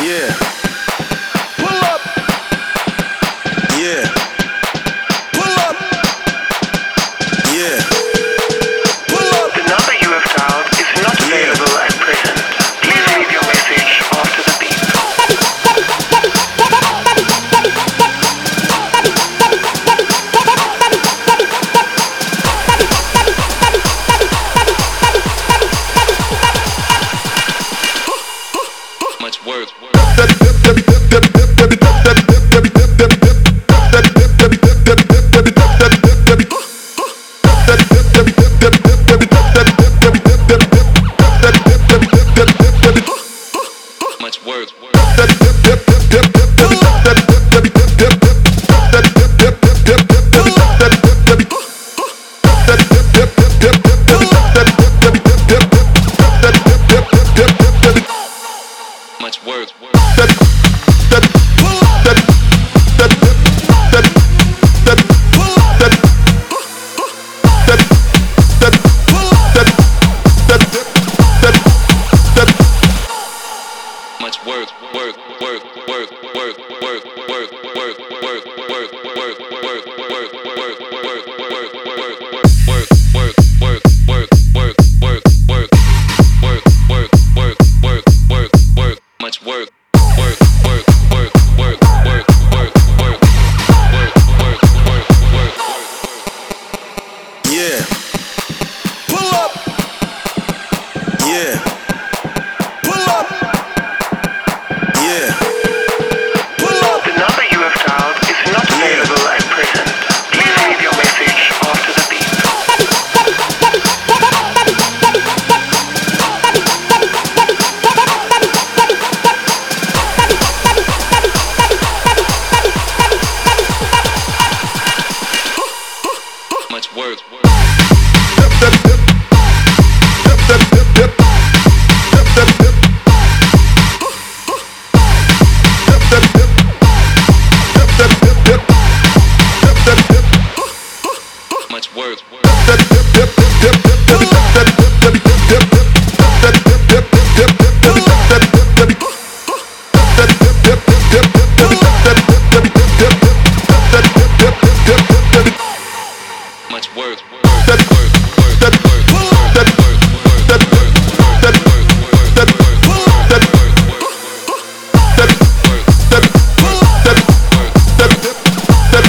Yeah. Pull up. Yeah. Pull up. Yeah. Pull up. The number you have dialed is not available at present. Please leave your message after the beep. Much work. Much work. Much work. Much work, work, work, work, work, work, work, work, work, work, work, work, work, much work. Yeah. Pull up. Yeah. Pull up. Yeah. Pull up. The number you have dialed is not available at present. Please leave your message after the beep. Much work. Much work. Much work.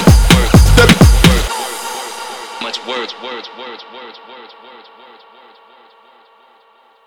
Much words.